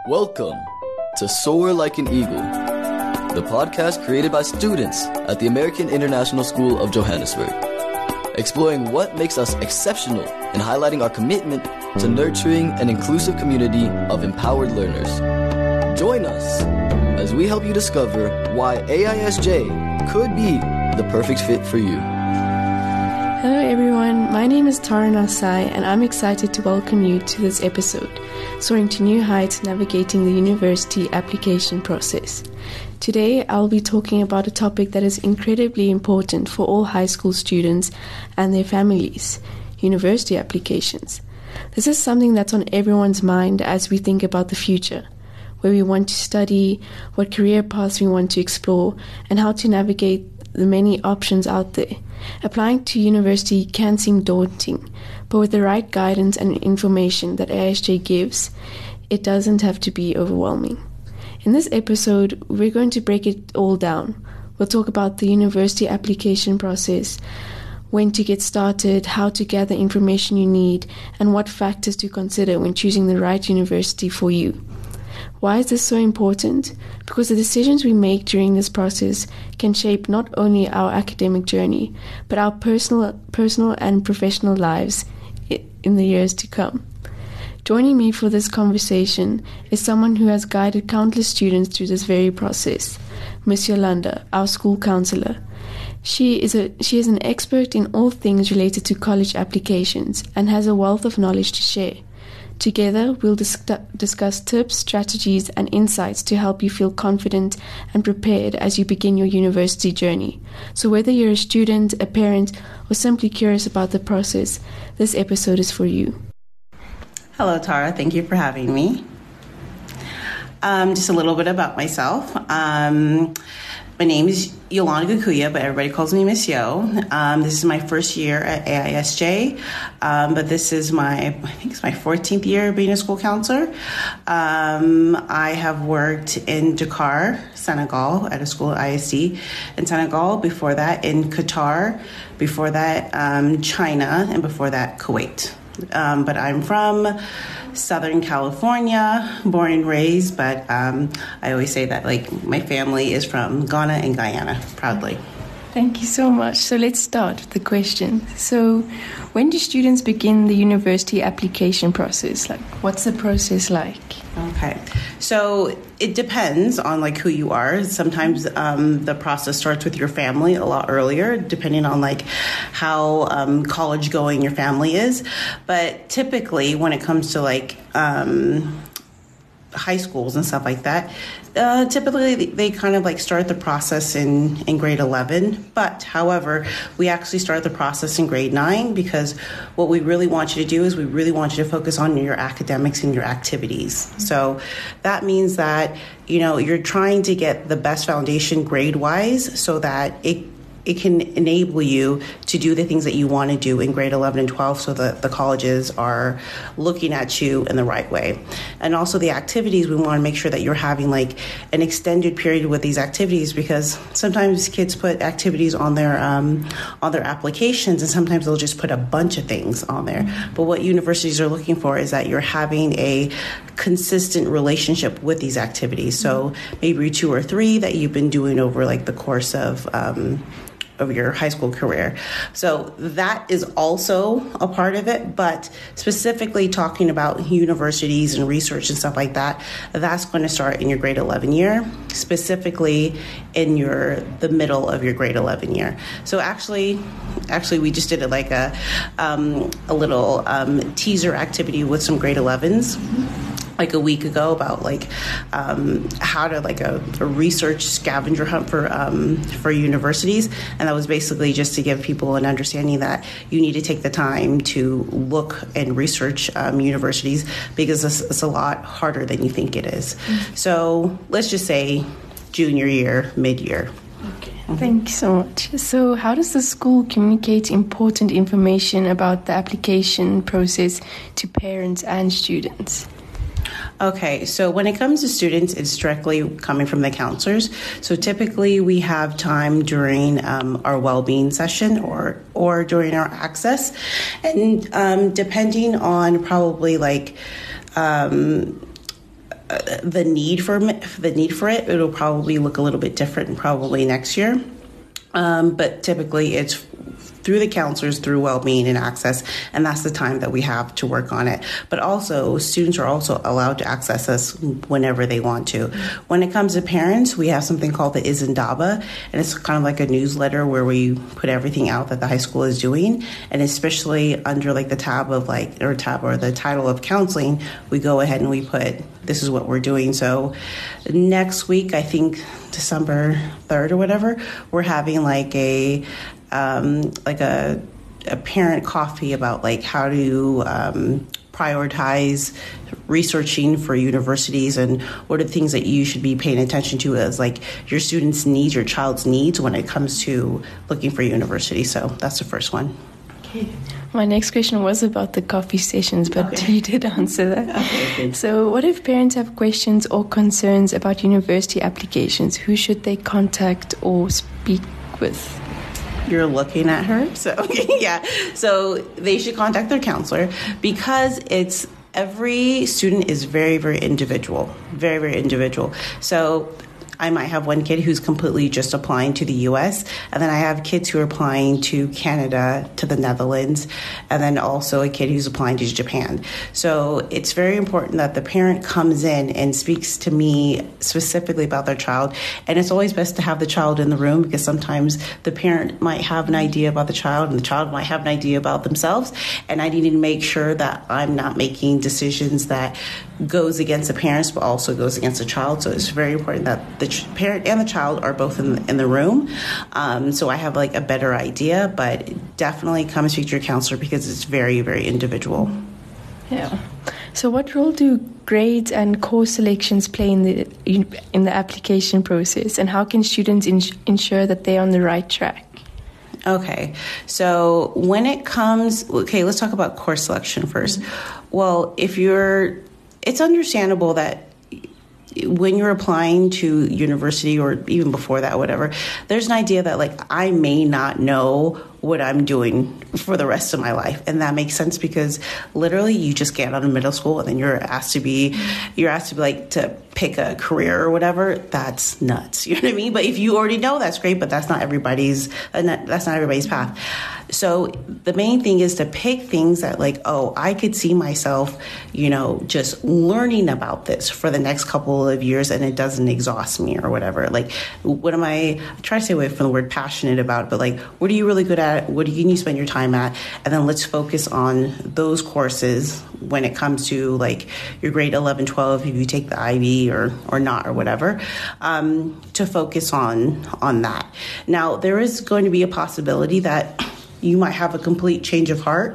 Welcome to Soar Like an Eagle, the podcast created by students at the American International School of Johannesburg, exploring what makes us exceptional and highlighting our commitment to nurturing an inclusive community of empowered learners. Join us as we help you discover why AISJ could be the perfect fit for you. Hello everyone, my name is Tara Nasai and I'm excited to welcome you to this episode, Soaring to New Heights, Navigating the University Application Process. Today I'll be talking about a topic that is incredibly important for all high school students and their families, university applications. This is something that's on everyone's mind as we think about the future, where we want to study, what career paths we want to explore, and how to navigate the many options out there. Applying to university can seem daunting, but with the right guidance and information that AISJ gives, it doesn't have to be overwhelming. In this episode, we're going to break it all down. We'll talk about the university application process, when to get started, how to gather information you need, and what factors to consider when choosing the right university for you. Why is this so important? Because the decisions we make during this process can shape not only our academic journey, but our personal and professional lives in the years to come. Joining me for this conversation is someone who has guided countless students through this very process, Ms. Yolanda, our school counselor. She is an expert in all things related to college applications and has a wealth of knowledge to share. Together, we'll discuss tips, strategies, and insights to help you feel confident and prepared as you begin your university journey. So whether you're a student, a parent, or simply curious about the process, this episode is for you. Hello, Tara. Thank you for having me. Just a little bit about myself. My name is Yolanda Gakuya, but everybody calls me Miss Yo. This is my first year at AISJ, but this is I think it's my 14th year being a school counselor. I have worked in Dakar, Senegal, at a school at ISD in Senegal. Before that, in Qatar. Before that, China, and before that, Kuwait. But I'm from Southern California, born and raised, but I always say that my family is from Ghana and Guyana, proudly. Thank you so much. So let's start with the question. So when do students begin the university application process? What's the process like? Okay. So it depends on who you are. Sometimes the process starts with your family a lot earlier, depending on how college going your family is. But typically when it comes to high schools and stuff like that, typically they kind of start the process in grade 11. But however, we actually start the process in grade 9 because what we really want you to do is we really want you to focus on your academics and your activities. Mm-hmm. So that means that, you're trying to get the best foundation grade wise so that it can enable you to do the things that you want to do in grade 11 and 12 so that the colleges are looking at you in the right way. And also the activities, we want to make sure that you're having an extended period with these activities because sometimes kids put activities on their applications and sometimes they'll just put a bunch of things on there. Mm-hmm. But what universities are looking for is that you're having a consistent relationship with these activities. So maybe 2 or 3 that you've been doing over the course of your high school career. So that is also a part of it, but specifically talking about universities and research and stuff like that, that's going to start in your grade 11 year, specifically in the middle of your grade 11 year. So actually we just did a little teaser activity with some grade 11s. A week ago about how to a research scavenger hunt for universities, and that was basically just to give people an understanding that you need to take the time to look and research universities because it's a lot harder than you think it is. Mm-hmm. So let's just say junior year, mid-year. Okay. Thank you so much. So how does the school communicate important information about the application process to parents and students? Okay, so when it comes to students, it's directly coming from the counselors. So typically we have time during our well-being session or during our access. And depending on probably the need for it, it'll probably look a little bit different probably next year. But typically it's through the counselors, through well-being and access, and that's the time that we have to work on it. But also, students are also allowed to access us whenever they want to. When it comes to parents, we have something called the Izindaba, and it's kind of like a newsletter where we put everything out that the high school is doing, and especially under like the tab of the title of counseling, we go ahead and we put, this is what we're doing. So next week, I think December 3rd or whatever, we're having like a parent coffee about like how to prioritize researching for universities and what are the things that you should be paying attention to as like your students' needs, your child's needs when it comes to looking for university. So that's the first one. Okay. My next question was about the coffee sessions, but you did answer that. Okay, so what if parents have questions or concerns about university applications? Who should they contact or speak with? You're looking at her. So, yeah. So they should contact their counselor because every student is very, very individual. Very, very individual. So I might have one kid who's completely just applying to the U.S., and then I have kids who are applying to Canada, to the Netherlands, and then also a kid who's applying to Japan. So it's very important that the parent comes in and speaks to me specifically about their child, and it's always best to have the child in the room because sometimes the parent might have an idea about the child and the child might have an idea about themselves, and I need to make sure that I'm not making decisions that goes against the parents but also goes against the child. So it's very important that the parent and the child are both in the room. So I have like a better idea, but definitely come speak to your counselor because it's very, very individual. Yeah. So what role do grades and course selections play in the application process, and how can students ensure that they're on the right track? Okay, so when it comes, let's talk about course selection first. Well, it's understandable that when you're applying to university or even before that, whatever, there's an idea that like I may not know what I'm doing for the rest of my life. And that makes sense because literally you just get out of middle school and then you're asked to be like to pick a career or whatever. That's nuts. You know what I mean? But if you already know, that's great, but that's not everybody's path. So the main thing is to pick things that like, oh, I could see myself, just learning about this for the next couple of years and it doesn't exhaust me or whatever. Like, what am I try to stay away from the word passionate about, but like, what are you really good at? What do you need to spend your time at? And then let's focus on those courses when it comes to like your grade 11, 12, if you take the IB or not or whatever, to focus on that. Now, there is going to be a possibility that you might have a complete change of heart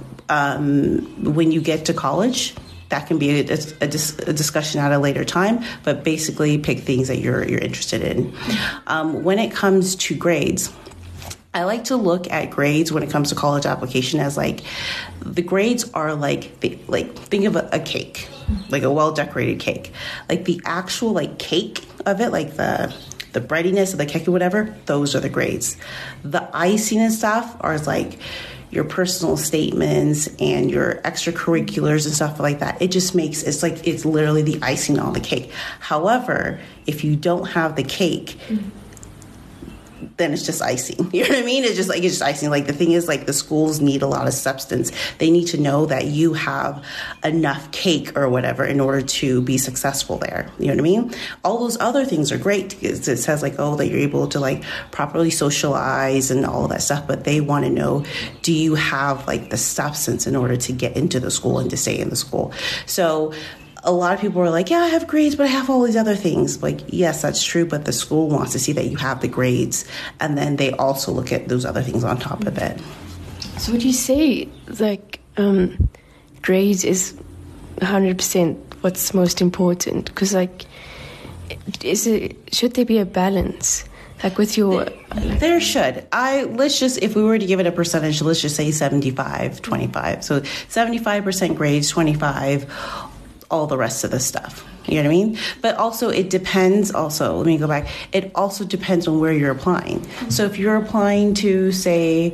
when you get to college. That can be a discussion at a later time, but basically pick things that you're interested in. When it comes to grades, I like to look at grades when it comes to college application as like the grades are think of a cake, like a well-decorated cake, like the actual like cake of it, like the breadiness of the cake or whatever, those are the grades. The icing and stuff are like your personal statements and your extracurriculars and stuff like that. It just makes, it's literally the icing on the cake. However, if you don't have the cake, then it's just icing. You know what I mean? It's just icing. Like the thing is like the schools need a lot of substance. They need to know that you have enough cake or whatever in order to be successful there. You know what I mean? All those other things are great because it says like, oh, that you're able to like properly socialize and all of that stuff. But they want to know, do you have like the substance in order to get into the school and to stay in the school? So a lot of people are like, yeah, I have grades, but I have all these other things. Like, yes, that's true, but the school wants to see that you have the grades, and then they also look at those other things on top of it. So would you say, like, grades is 100% what's most important? Because, like, should there be a balance? Like with your... There should. If we were to give it a percentage, let's just say 75-25. So 75% grades, 25 all the rest of the stuff. You know what I mean? But also it depends let me go back. It also depends on where you're applying. So if you're applying to, say,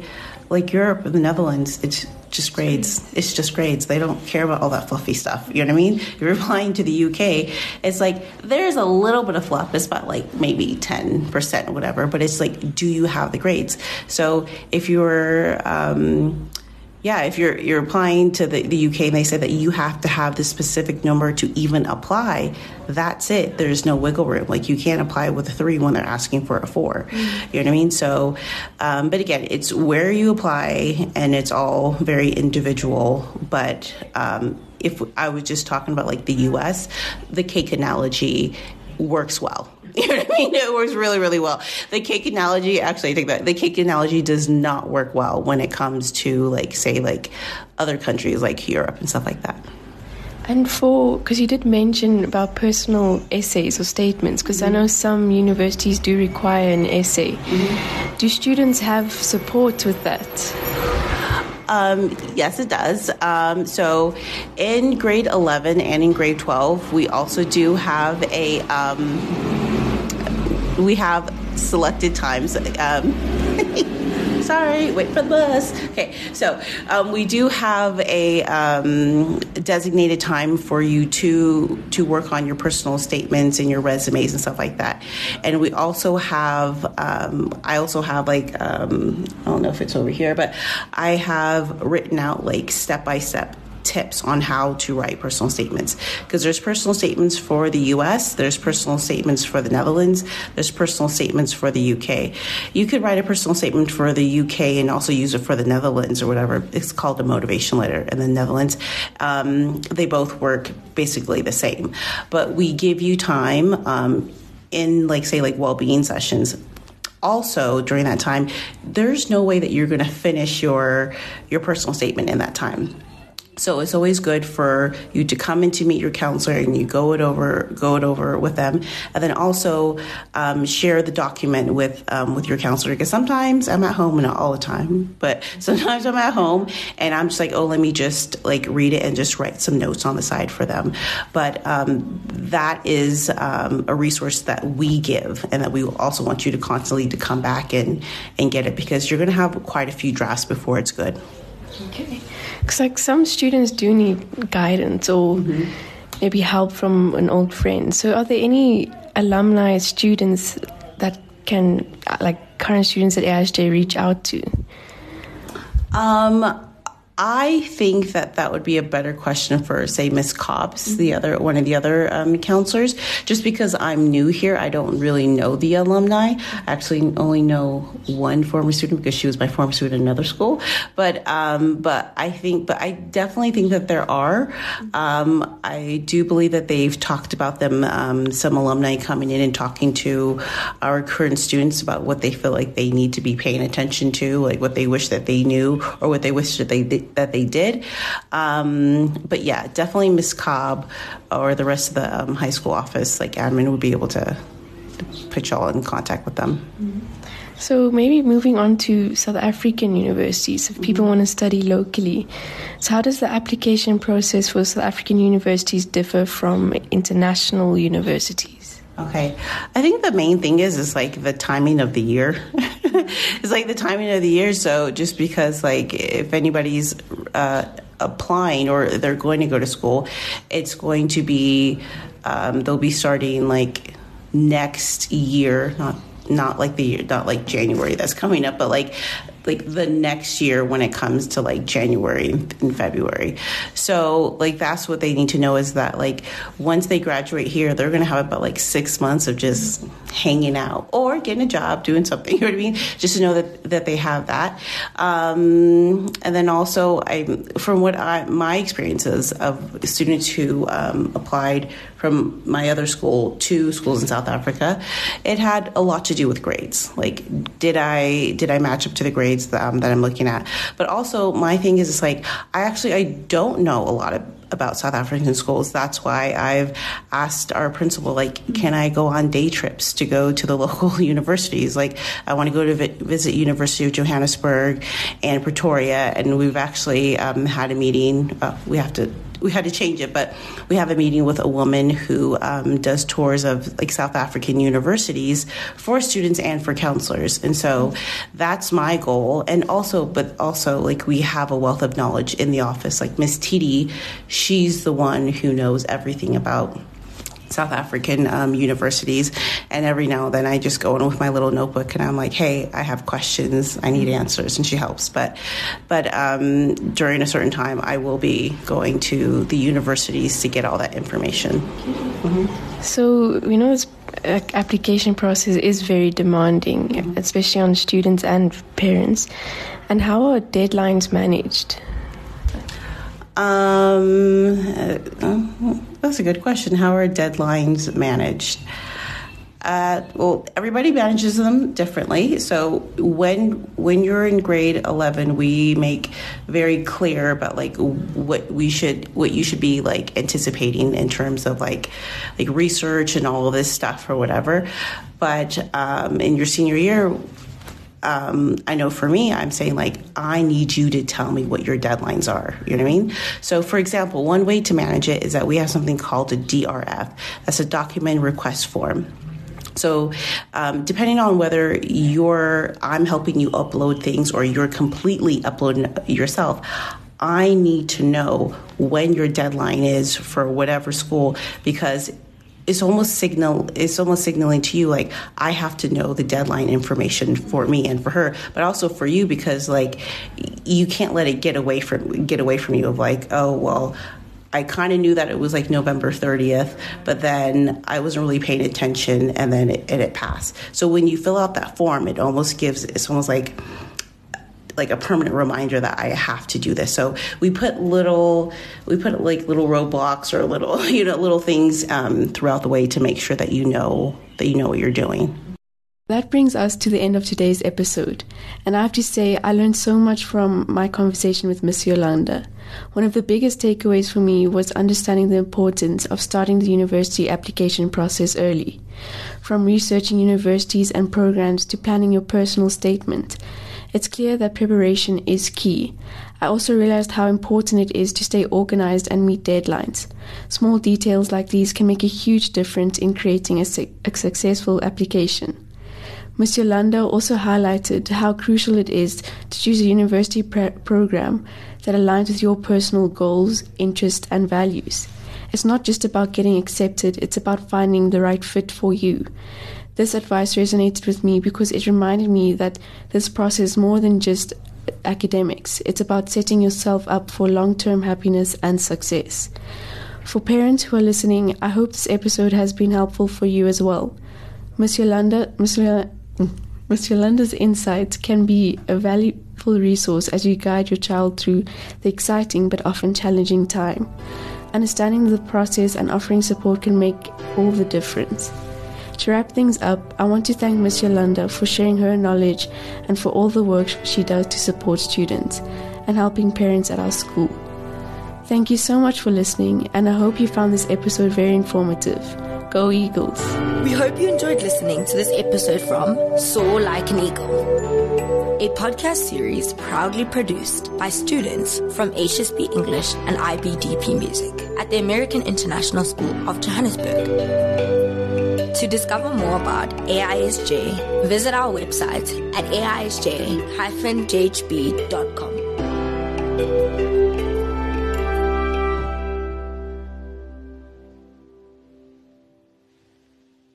like Europe and the Netherlands, it's just grades. It's just grades. They don't care about all that fluffy stuff. You know what I mean? If you're applying to the UK, it's like there's a little bit of fluff. It's about like maybe 10% or whatever. But it's like, do you have the grades? So if you're if you're applying to the UK and they say that you have to have this specific number to even apply, that's it. There's no wiggle room. Like, you can't apply with a 3 when they're asking for a 4. You know what I mean? So, but again, it's where you apply, and it's all very individual. But if I was just talking about like the US, the cake analogy works well. You know what I mean? It works really, really well. The cake analogy, actually, I think that the cake analogy does not work well when it comes to, like, say, like other countries like Europe and stuff like that. And because you did mention about personal essays or statements, because I know some universities do require an essay. Do students have support with that? Yes, it does. So in grade 11 and in grade 12, we also do have we have selected times. Sorry, wait for the bus. Okay, so we do have a designated time for you to work on your personal statements and your resumes and stuff like that. And we also have, I also have like, I don't know if it's over here, but I have written out like step-by-step tips on how to write personal statements, because there's personal statements for the US, there's personal statements for the Netherlands, there's personal statements for the UK. You could write a personal statement for the UK and also use it for the Netherlands or whatever. It's called a motivation letter in the Netherlands. They both work basically the same, but we give you time in, like, say, like well-being sessions. Also, during that time, there's no way that you're going to finish your personal statement in that time. So it's always good for you to come in to meet your counselor and you go it over with them, and then also share the document with your counselor. Because sometimes I'm at home, and not all the time, but sometimes I'm at home and I'm just like, oh, let me just like read it and just write some notes on the side for them. But that is a resource that we give, and that we also want you to constantly to come back and get it, because you're going to have quite a few drafts before it's good. Okay. Because like some students do need guidance or maybe help from an old friend. So are there any alumni students that can, like current students at AISJ, reach out to? I think that would be a better question for, say, Miss Cobbs, one of the other counselors. Just because I'm new here, I don't really know the alumni. I actually only know one former student because she was my former student in another school. But I definitely think that there are. I do believe that they've talked about them. Some alumni coming in and talking to our current students about what they feel like they need to be paying attention to, like what they wish that they knew or what they wish that they did. But yeah, definitely Miss Cobb or the rest of the high school office, like admin, would be able to put y'all in contact with them. So maybe moving on to South African universities, if people want to study locally. So how does the application process for South African universities differ from international universities? Okay. I think the main thing is like the timing of the year. It's like the timing of the year. So just because, like, if anybody's applying or they're going to go to school, it's going to be, they'll be starting like next year, not like January that's coming up, but like the next year when it comes to like January and February. So like that's what they need to know, is that like once they graduate here, they're going to have about like 6 months of just hanging out or getting a job, doing something, you know what I mean? Just to know that they have that. And then also from what my experiences of students who applied from my other school to schools in South Africa, it had a lot to do with grades. Like, did I match up to the grades that I'm looking at? But also my thing is, it's like, I don't know a lot about South African schools. That's why I've asked our principal, like, can I go on day trips to go to the local universities? Like, I want to go to visit University of Johannesburg and Pretoria, and we've actually had a meeting. We have to to change it, but we have a meeting with a woman who does tours of like South African universities for students and for counselors. And so that's my goal. And also like we have a wealth of knowledge in the office. Like Miss Titi, she's the one who knows everything about South African universities, and every now and then I just go in with my little notebook and I'm like, hey, I have questions, I need answers, and she helps. But during a certain time, I will be going to the universities to get all that information. Mm-hmm. So we know this application process is very demanding, especially on students and parents. And how are deadlines managed? That's a good question. How are deadlines managed? Well, everybody manages them differently. So when you're in grade 11, we make very clear about like what you should be like anticipating in terms of like research and all of this stuff or whatever. But in your senior year, I know for me, I'm saying like, I need you to tell me what your deadlines are. You know what I mean? So for example, one way to manage it is that we have something called a DRF. That's a document request form. So depending on whether I'm helping you upload things or you're completely uploading yourself, I need to know when your deadline is for whatever school, because it's almost signaling to you like I have to know the deadline information for me and for her, but also for you, because like you can't let it get away from you of like, oh well, I kind of knew that it was like November 30th, but then I wasn't really paying attention, and then it passed. So when you fill out that form, it's almost like a permanent reminder that I have to do this. So we put little roadblocks or little things throughout the way to make sure that you know what you're doing. That brings us to the end of today's episode, and I have to say I learned so much from my conversation with Miss Yolanda. One of the biggest takeaways for me was understanding the importance of starting the university application process early. From researching universities and programs to planning your personal statement, it's clear that preparation is key. I also realized how important it is to stay organized and meet deadlines. Small details like these can make a huge difference in creating a successful application. Ms. Yolanda also highlighted how crucial it is to choose a university program that aligns with your personal goals, interests, and values. It's not just about getting accepted, it's about finding the right fit for you. This advice resonated with me because it reminded me that this process is more than just academics. It's about setting yourself up for long-term happiness and success. For parents who are listening, I hope this episode has been helpful for you as well. Ms. Yolanda's insights can be a valuable resource as you guide your child through the exciting but often challenging time. Understanding the process and offering support can make all the difference. To wrap things up, I want to thank Ms. Yolanda for sharing her knowledge and for all the work she does to support students and helping parents at our school. Thank you so much for listening, and I hope you found this episode very informative. Go Eagles! We hope you enjoyed listening to this episode from Soar Like an Eagle, a podcast series proudly produced by students from HSP English and IBDP Music at the American International School of Johannesburg. To discover more about AISJ, visit our website at aisj-jhb.com.